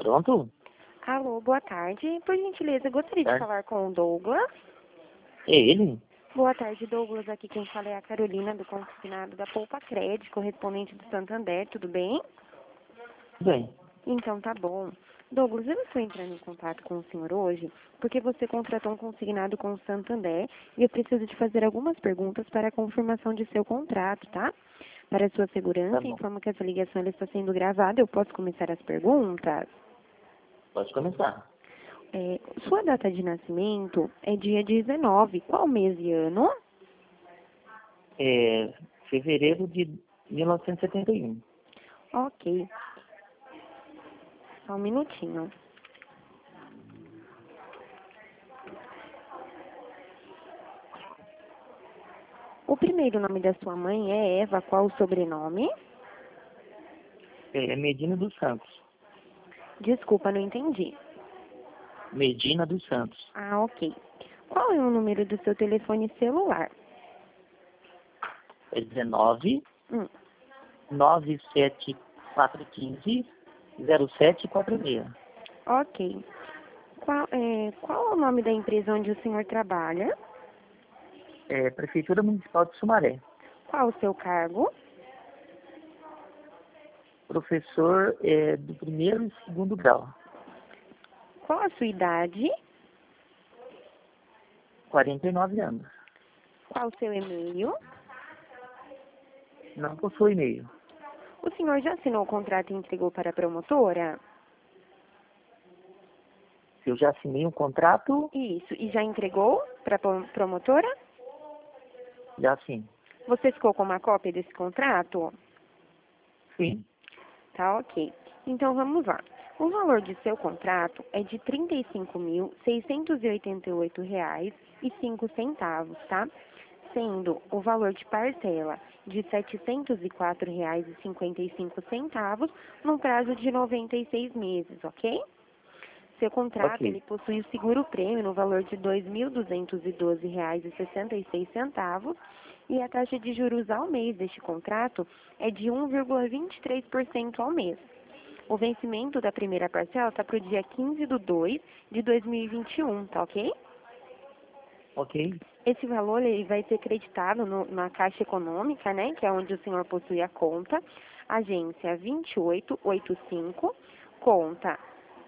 Pronto? Alô, boa tarde. Por gentileza, gostaria de falar com o Douglas. É ele? Boa tarde, Douglas. Aqui quem fala é a Carolina, do consignado da Poupa Crédito, correspondente do Santander. Tudo bem? Tudo bem. Então, tá bom. Douglas, eu estou entrando em contato com o senhor hoje porque você contratou um consignado com o Santander e eu preciso de fazer algumas perguntas para a confirmação de seu contrato, tá? Para a sua segurança, Tá bom. informo que essa ligação ela está sendo gravada. Eu posso começar as perguntas? Pode começar. Sua data de nascimento é dia 19. Qual mês e ano? É fevereiro de 1971. Ok. Só um minutinho. O primeiro nome da sua mãe é Eva. Qual o sobrenome? É Medina dos Santos. Desculpa, não entendi. Medina dos Santos. Ah, ok. Qual é o número do seu telefone celular? É 19 Hum, 97415 0746. ok. Qual é o nome da empresa onde o senhor trabalha? É Prefeitura Municipal de Sumaré. Qual o seu cargo? Professor do primeiro e segundo grau. Qual a sua idade? 49 anos. Qual o seu e-mail? Não possui e-mail. O senhor já assinou o contrato e entregou para a promotora? Eu já assinei um contrato, Isso. E já entregou para a promotora? já sim. Você ficou com uma cópia desse contrato? Sim. Tá, ok. Então, vamos lá. O valor de seu contrato é de R$ 35.688,05, tá? Sendo o valor de parcela de R$ 704,55 no prazo de 96 meses, ok? Seu contrato, Ok. ele possui o seguro-prêmio no valor de R$ 2.212,66 e a taxa de juros ao mês deste contrato é de 1,23% ao mês. O vencimento da primeira parcela está para o dia 15/2 de 2021, tá ok? Ok. Esse valor ele vai ser creditado na Caixa Econômica, né, que é onde o senhor possui a conta, agência 2885, conta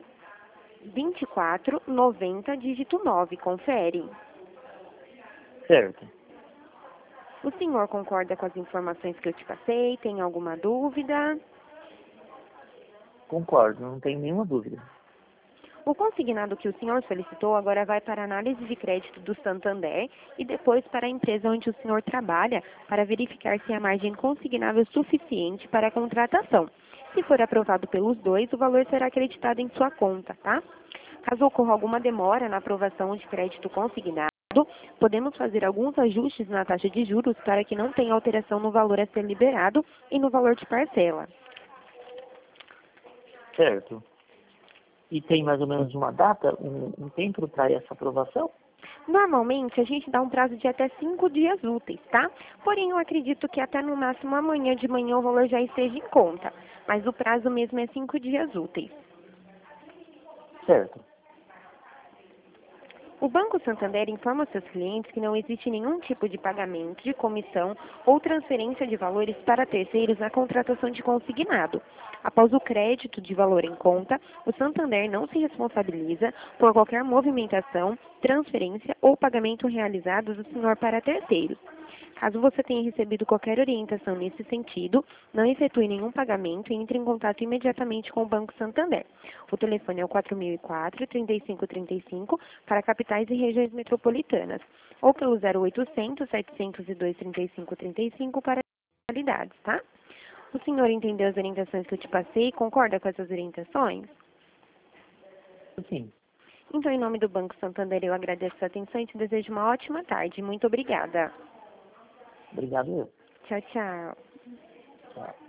2490, dígito 9, confere. Certo. O senhor concorda com as informações que eu te passei? Tem alguma dúvida? Concordo, não tenho nenhuma dúvida. O consignado que o senhor solicitou agora vai para a análise de crédito do Santander e depois para a empresa onde o senhor trabalha para verificar se a margem consignável é suficiente para a contratação. Se for aprovado pelos dois, o valor será acreditado em sua conta, tá? Caso ocorra alguma demora na aprovação de crédito consignado, podemos fazer alguns ajustes na taxa de juros para que não tenha alteração no valor a ser liberado e no valor de parcela. Certo. E tem mais ou menos uma data, um tempo para essa aprovação? Normalmente, a gente dá um prazo de até 5 dias úteis, tá? Porém, eu acredito que até no máximo amanhã de manhã o valor já esteja em conta. Mas o prazo mesmo é 5 dias úteis. Certo. O Banco Santander informa aos seus clientes que não existe nenhum tipo de pagamento de comissão ou transferência de valores para terceiros na contratação de consignado. Após o crédito de valor em conta, o Santander não se responsabiliza por qualquer movimentação, transferência ou pagamento realizado do senhor para terceiros. Caso você tenha recebido qualquer orientação nesse sentido, não efetue nenhum pagamento e entre em contato imediatamente com o Banco Santander. O telefone é o 4004-3535 para capitais e regiões metropolitanas, ou pelo 0800-702-3535 para localidades, tá? O senhor entendeu as orientações que eu te passei e concorda com essas orientações? Sim. Então, em nome do Banco Santander, eu agradeço a sua atenção e te desejo uma ótima tarde. Muito obrigada. Obrigado eu. Tchau, tchau. Tchau.